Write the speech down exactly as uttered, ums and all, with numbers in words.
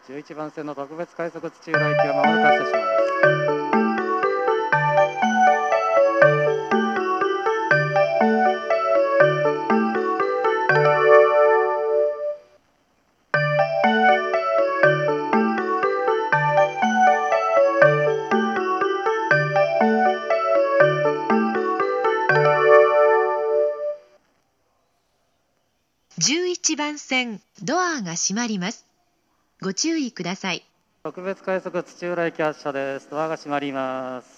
じゅういちばん線の特別快速土浦行きがまもなく発車します。 じゅういちばん線、ドアが閉まります。ご注意ください。 特別快速土浦行き発車です。ドアが閉まります。